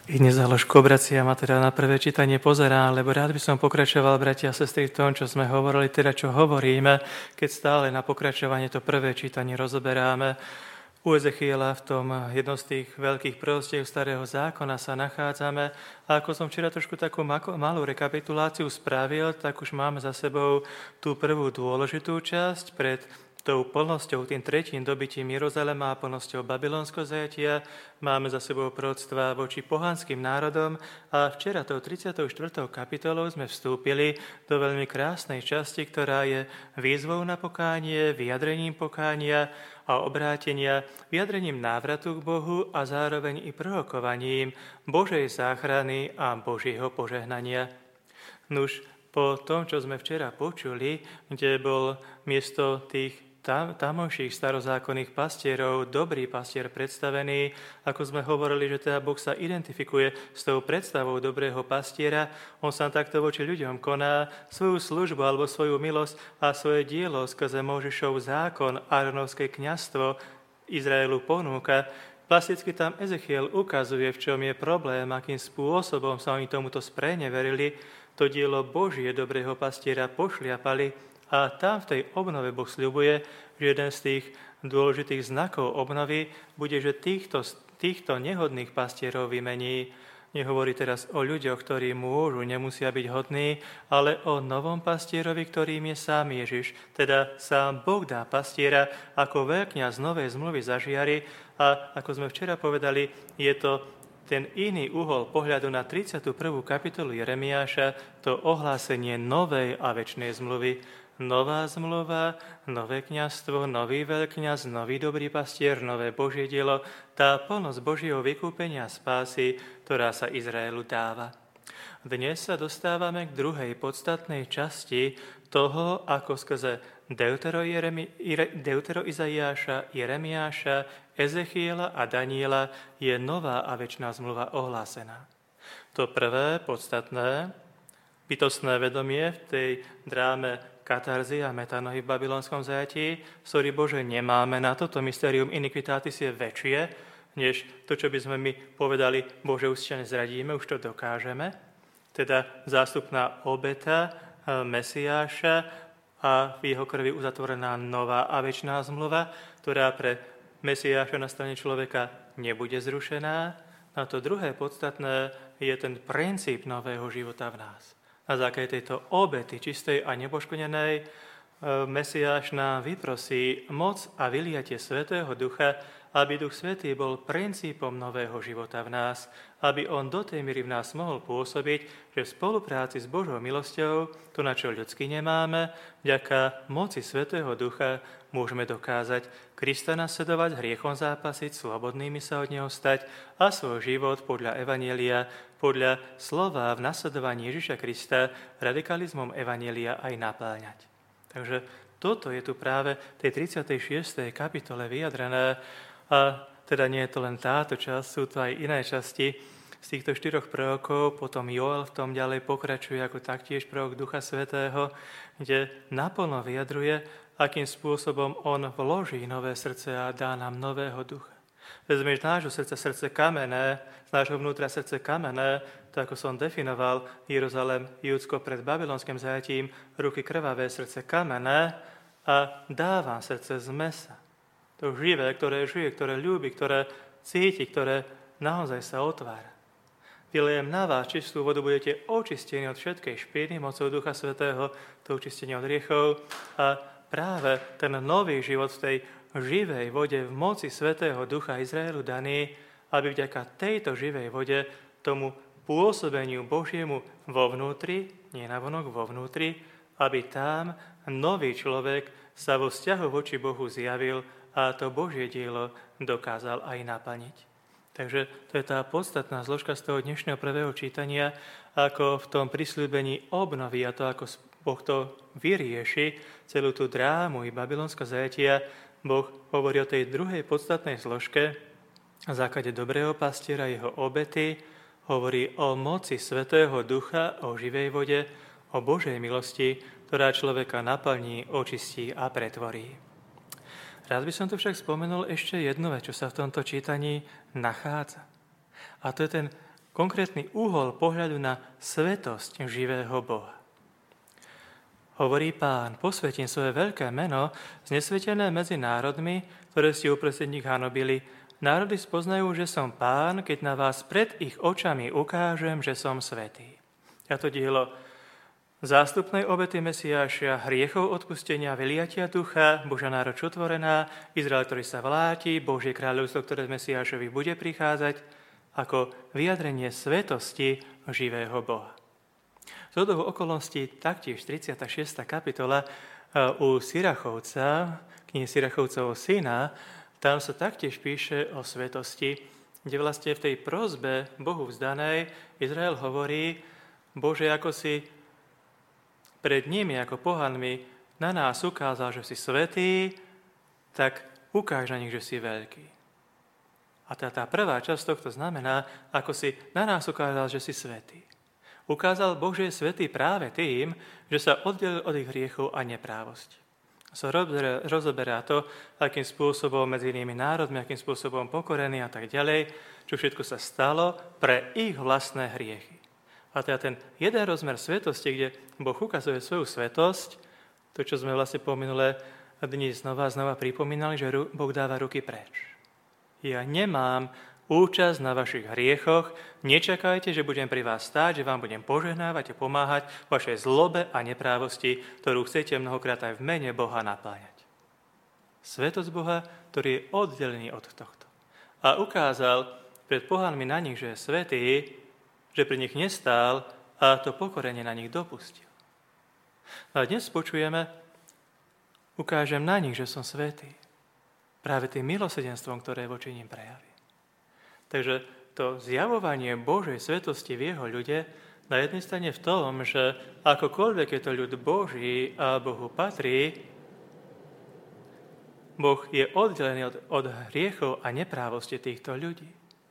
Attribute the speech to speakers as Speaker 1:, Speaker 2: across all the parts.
Speaker 1: I dnes záložku obraciam a teda na prvé čítanie pozerám, lebo rád by som pokračoval, bratia a sestry, v tom, čo sme hovorili, teda čo hovoríme, keď stále na pokračovanie to prvé čítanie rozoberáme. U Ezechiela v tom jednom z tých veľkých proroctiev starého zákona sa nachádzame a ako som včera trošku takú malú rekapituláciu spravil, tak už máme za sebou tú prvú dôležitú časť pred tou plnosťou, tým tretím dobytím Jeruzalema a plnosťou babylonského zajatia. Máme za sebou proroctvá voči pohanským národom a včera tou 34. kapitolou sme vstúpili do veľmi krásnej časti, ktorá je výzvou na pokánie, vyjadrením pokánia a obrátenia, vyjadrením návratu k Bohu a zároveň i prorokovaním Božej záchrany a Božieho požehnania. Nuž, po tom, čo sme včera počuli, kde bol miesto tých tamojších starozákonných pastierov dobrý pastier predstavený, ako sme hovorili, že teda Boh sa identifikuje s tou predstavou dobrého pastiera, on sa takto voči ľuďom koná svoju službu alebo svoju milosť a svoje dielo skrze Mojžišov zákon, Áronovské kňazstvo Izraelu ponúka. Plasticky tam Ezechiel ukazuje, v čom je problém, akým spôsobom sa oni tomuto spreneverili, to dielo Božie dobrého pastiera pošliapali. A tam v tej obnove Boh sľubuje, že jeden z tých dôležitých znakov obnovy bude, že týchto nehodných pastierov vymení. Nehovorí teraz o ľuďoch, ktorí môžu, nemusia byť hodní, ale o novom pastierovi, ktorým je sám Ježiš. Teda sám Boh dá pastiera ako veľkňaz novej zmluvy zažiari a ako sme včera povedali, je to ten iný uhol pohľadu na 31. kapitolu Jeremiáša, to ohlásenie novej a večnej zmluvy. Nová zmluva, nové kňazstvo, nový veľkňaz, nový dobrý pastier, nové Božie dielo, tá plnosť Božieho vykúpenia a spásy, ktorá sa Izraelu dáva. Dnes sa dostávame k druhej podstatnej časti toho, ako skrze Deutero Izaiáša, Jeremiáša, Ezechiela a Daniela je nová a večná zmluva ohlásená. To prvé, podstatné, bytostné vedomie v tej dráme katarzy a metanohy v babylonskom zajatí, sorry Bože, nemáme na to mystérium iniquitatis je väčšie, než to, čo by sme my povedali, Bože, už ťa nezradíme, už to dokážeme. Teda zástupná obeta Mesiáša a v jeho krvi uzatvorená nová a večná zmluva, ktorá pre Mesiáša na strane človeka nebude zrušená. A to druhé podstatné je ten princíp nového života v nás. Na základe tejto obety, čistej a nepoškodenej, Mesiáš nám vyprosí moc a vyliatie Svätého Ducha, aby Duch Svätý bol princípom nového života v nás, aby on do tej míry v nás mohol pôsobiť, že v spolupráci s Božou milosťou, to, na čo ľudsky nemáme, vďaka moci Svätého Ducha môžeme dokázať Krista nasledovať, hriechom zápasiť, slobodnými sa od neho stať a svoj život podľa Evanjelia, podľa slova v nasledovaní Ježiša Krista radikalizmom Evanjelia aj napĺňať. Takže toto je tu práve v tej 36. kapitole vyjadrené a teda nie je to len táto časť, sú to aj iné časti z týchto 4 prorokov, potom Joel v tom ďalej pokračuje ako taktiež prorok Ducha Svätého, kde naplno vyjadruje, akým spôsobom on vloží nové srdce a dá nám nového ducha. Vezmeš nášho srdca srdce kamenné, z nášho vnútra srdce kamenné, to ako som definoval, Jeruzalém, Júdsko pred babylonským zajatím, ruky krvavé, srdce kamenné a dávam srdce z mesa. To živé, ktoré žije, ktoré ľúbi, ktoré cíti, ktoré naozaj sa otvára. Vylejem na vás čistú vodu, budete očistení od všetkej špiny mocou Ducha Svätého, to očistenie od hriechov a práve ten nový život v tej živej vode v moci Svätého Ducha Izraelu daný, aby vďaka tejto živej vode tomu pôsobeniu Božiemu vo vnútri, nie navonok, vo vnútri, aby tam nový človek sa vo vzťahu voči Bohu zjavil a to Božie dielo dokázal aj naplniť. Takže to je tá podstatná zložka z toho dnešného prvého čítania, ako v tom prisľúbení obnovy a to, ako Boh to vyrieši, celú tú drámu i babylonského zajatia, Boh hovorí o tej druhej podstatnej zložke, na základe dobrého pastiera, jeho obety, hovorí o moci Svätého Ducha, o živej vode, o Božej milosti, ktorá človeka naplní, očistí a pretvorí. Rád by som tu však spomenul ešte jednu vec, čo sa v tomto čítaní nachádza. A to je ten konkrétny úhol pohľadu na svetosť živého Boha. Hovorí Pán, posvetím svoje veľké meno, znesvetené medzi národmi, ktoré ste uprostred nich hanobili. Národy spoznajú, že som Pán, keď na vás pred ich očami ukážem, že som svätý. A to dielo zástupnej obety Mesiáša, hriechov odpustenia, vyliatia ducha, Božia nároč otvorená, Izrael, ktorý sa vláti, Božie kráľovstvo, ktoré Mesiášovi bude prichádzať, ako vyjadrenie svetosti živého Boha. Z hodou okolností taktiež 36. kapitola u Sirachovca, knihy Sirachovcovho syna, tam sa taktiež píše o svetosti, kde vlastne v tej prosbe Bohu vzdanej Izrael hovorí: Bože, ako si pred nimi, ako pohanmi, na nás ukázal, že si svätý, tak ukáž na nich, že si veľký. A tá prvá časť tohto znamená, ako si na nás ukázal, že si svätý. Ukázal Boh, že je svätý práve tým, že sa oddelil od ich hriechov a neprávosti. Sa rozoberá to, akým spôsobom medzi inými národmi, akým spôsobom pokorený a tak ďalej, čo všetko sa stalo pre ich vlastné hriechy. A teda ten jeden rozmer svetosti, kde Boh ukazuje svoju svetosť, to, čo sme vlastne po minulé dni znova pripomínali, že Boh dáva ruky preč. Ja nemám účasť na vašich hriechoch, nečakajte, že budem pri vás stáť, že vám budem požehnávať a pomáhať v vašej zlobe a neprávosti, ktorú chcete mnohokrát aj v mene Boha napájať. Svetosť Boha, ktorý je oddelený od tohto. A ukázal pred pohanmi na nich, že je svätý, že pri nich nestál a to pokorenie na nich dopustil. A dnes počujeme, ukážem na nich, že som svätý. Práve tým milosrdenstvom, ktoré voči nim prejaví. Takže to zjavovanie Božej svetosti v jeho ľude na jednej strane v tom, že akokoľvek je to ľud Boží a Bohu patrí, Boh je oddelený od hriechov a neprávosti týchto ľudí.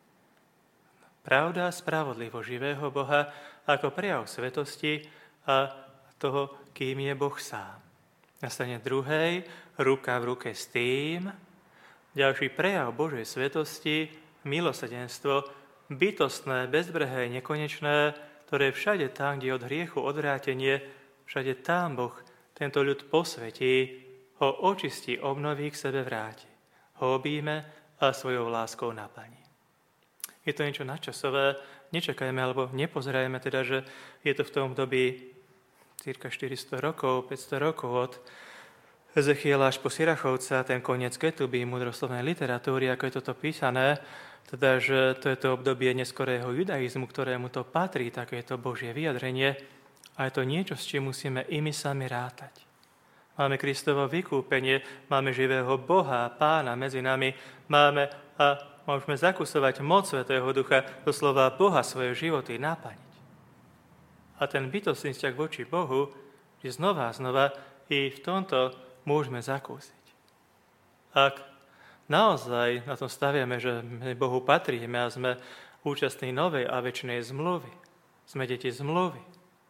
Speaker 1: Pravda, spravodlivo živého Boha ako prejav svetosti a toho, kým je Boh sám. Na strane druhej, ruka v ruke s tým, ďalší prejav Božej svetosti, milosrdenstvo, bytostné, bezbrehé, nekonečné, ktoré všade tam, kde je od hriechu odvrátenie, všade tam Boh tento ľud posvetí, ho očistí, obnoví, k sebe vráti. Ho objíme a svojou láskou naplní. Je to niečo nadčasové, nečakajme alebo nepozerajme teda, že je to v tom období cirka 400 rokov, 500 rokov od Ezechiela až po Sirachovca, ten koniec Ketuby, múdroslovnej literatúry, ako je toto písané, teda, že to je to obdobie neskorého judaizmu, ktorému to patrí, takéto Božie vyjadrenie, a je to niečo, s čím musíme i my sami rátať. Máme Kristovo vykúpenie, máme živého Boha, Pána medzi nami, máme a môžeme zakusovať moc Svätého Ducha, doslova Boha svoje životy naplniť. A ten bytostný vzťah voči Bohu, že znova i v tomto môžeme zakúsiť. Ak naozaj na tom staviame, že my Bohu patríme a sme účastní novej a večnej zmluvy, sme deti zmluvy,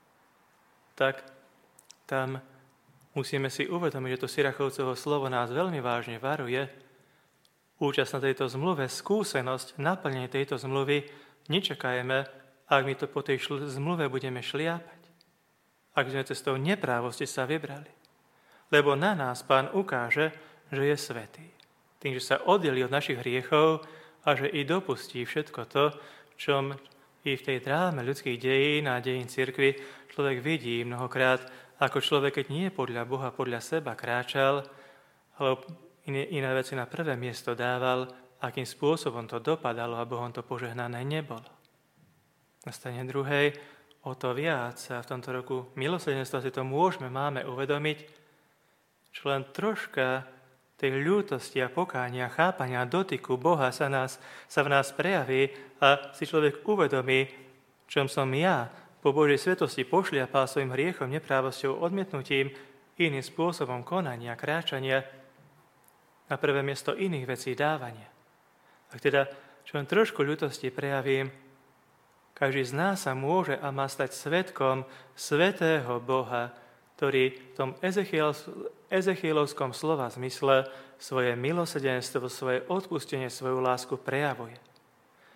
Speaker 1: tak tam musíme si uvedomiť, že to Sirachovcovo slovo nás veľmi vážne varuje. Účasť na tejto zmluve, skúsenosť, naplnenie tejto zmluvy, nečakajme, ak my to po tej zmluve budeme šliapať. Ak sme cestou neprávosti sa vybrali. Lebo na nás Pán ukáže, že je svätý. Tým, že sa oddelí od našich hriechov a že i dopustí všetko to, čom i v tej dráme ľudských dejín a dejín cirkvi človek vidí mnohokrát, ako človek, keď nie podľa Boha, podľa seba kráčal, alebo iné veci na prvé miesto dával, akým spôsobom to dopadalo a Bohom to požehnané nebolo. Na strane druhej, o to viac a v tomto roku milosrdenstva si to máme uvedomiť, čo len troška tej ľútosti a pokánia, chápania, dotyku Boha sa v nás prejaví a si človek uvedomí, čom som ja po Božej svetosti pošliapal svojim hriechom, neprávosťou, odmietnutím, iným spôsobom konania, kráčania, na prvé miesto iných vecí dávania. Ak teda čo len trošku ľútosti prejavím, každý z nás sa môže a má stať svedkom svätého Boha, ktorý v tom Ezechielovskom slova zmysle svoje milosrdenstvo, svoje odpustenie, svoju lásku prejavuje.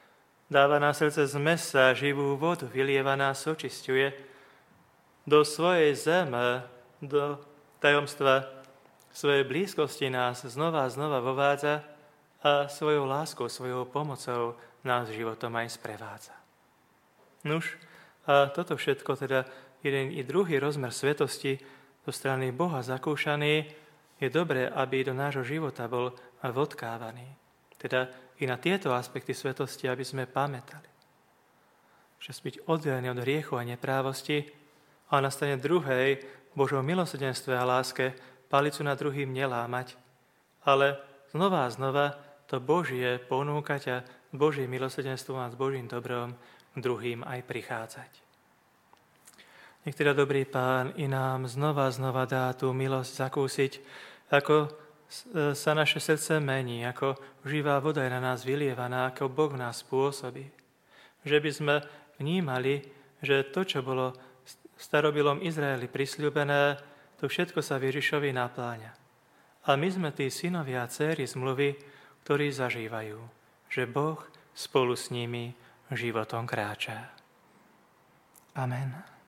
Speaker 1: Dáva na srdce z mesa živú vodu, vylieva nás, očisťuje. Do svojej zeme, do tajomstva svojej blízkosti nás znova a znova vovádza a svojou láskou, svojou pomocou nás životom aj sprevádza. Nuž, a toto všetko, teda jeden i druhý rozmer svetosti zo strany Boha zakúšaný, je dobré, aby do nášho života bol vodkávaný. Teda i na tieto aspekty svetosti, aby sme pamätali. Že byť oddelený od hriechu a neprávosti a na strane druhej Božom milosrdenstve a láske palicu nad druhým nelámať, ale znova a znova to Božie ponúkať a Božím milosrdenstvom a s Božím dobrom k druhým aj prichádzať. Nech teda dobrý Pán i nám znova a znova dá tú milosť zakúsiť, ako sa naše srdce mení, ako živá voda je na nás vylievaná, ako Boh v nás pôsobí. Že by sme vnímali, že to, čo bolo v starobilom Izraeli prisľúbené, to všetko sa v Ježišovi napláňa. A my sme tí synovia a dcéry zmluvy, ktorí zažívajú, že Boh spolu s nimi životom kráča. Amen.